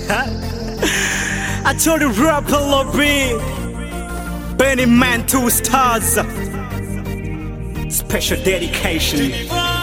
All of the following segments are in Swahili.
I told the rapper Lobby, Benny Man 2 stars, special dedication.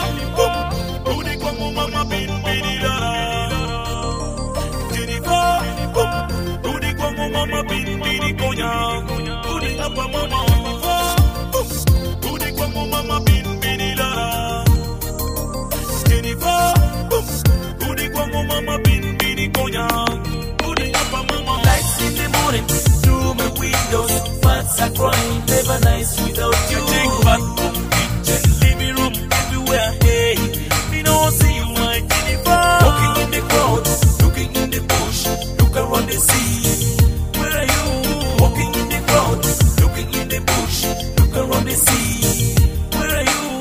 Lights in the morning through my windows, bats are crying, never nice without you. Take back home, kitchen, living room, everywhere. Hey, me no see you, my Jennifer. Walking in the crowd, looking in the bush, look around the sea. Where are you? Walking in the crowd, looking in the bush, look around the sea. Where are you?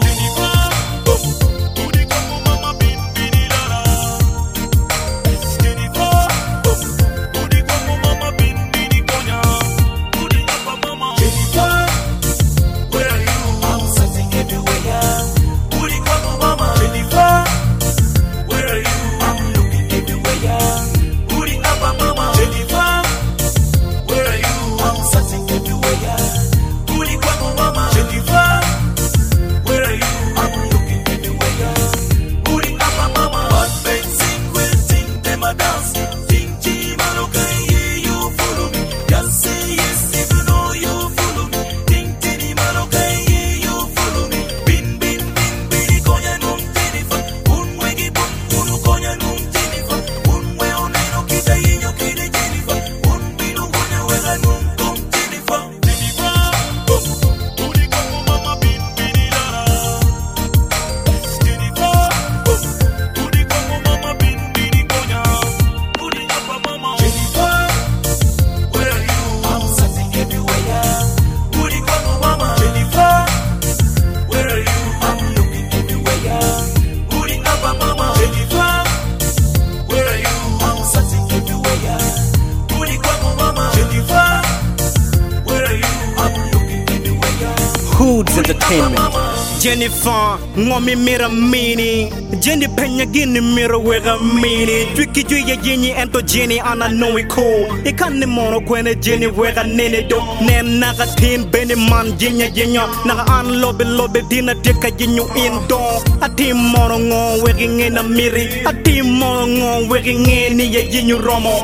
Hoods Entertainment. Jennifer, ngomi mira mini. Jenny penya gini mira wega mini. Twiki juya jinyi ento Jenny ana know it cool. Ikani mono kwene Jenny wega nene do. Nen naga tin Benny man jinya jinya. Naga an lobby dina tika jinyu indo. Ati mono ngo wegi ngena miri. Ati mono ngo wegi ngeni ya jinyu romo.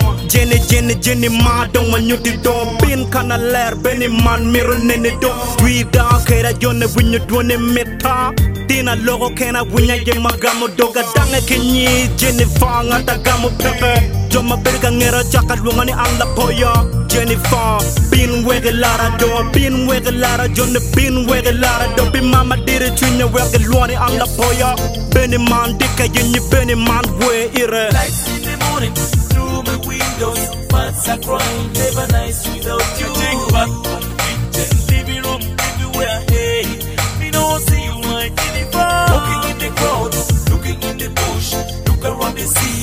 Jenny ma don't want you to do. Bin kana ler Benny man miro nene do. We da kera jone winyu dwone meta. Dina logo kena winya je magamu doga dange kenyi Jennifer ngata gamu pepe. Joma berga ngera chaka luangani alla poya. Jennifer bin wege lara do, bin wege lara jone bin wege lara do. Bin mama dire chunya wege luani alla poya. Benny man dika yenyi Benny man we ire. Lights in the morning through my windows, bats are crying, never nice without you. Take back home, kitchen, living room, everywhere. Hey, me no see you, my Jennifer. Walking in the crowd, looking in the bush, look around the sea.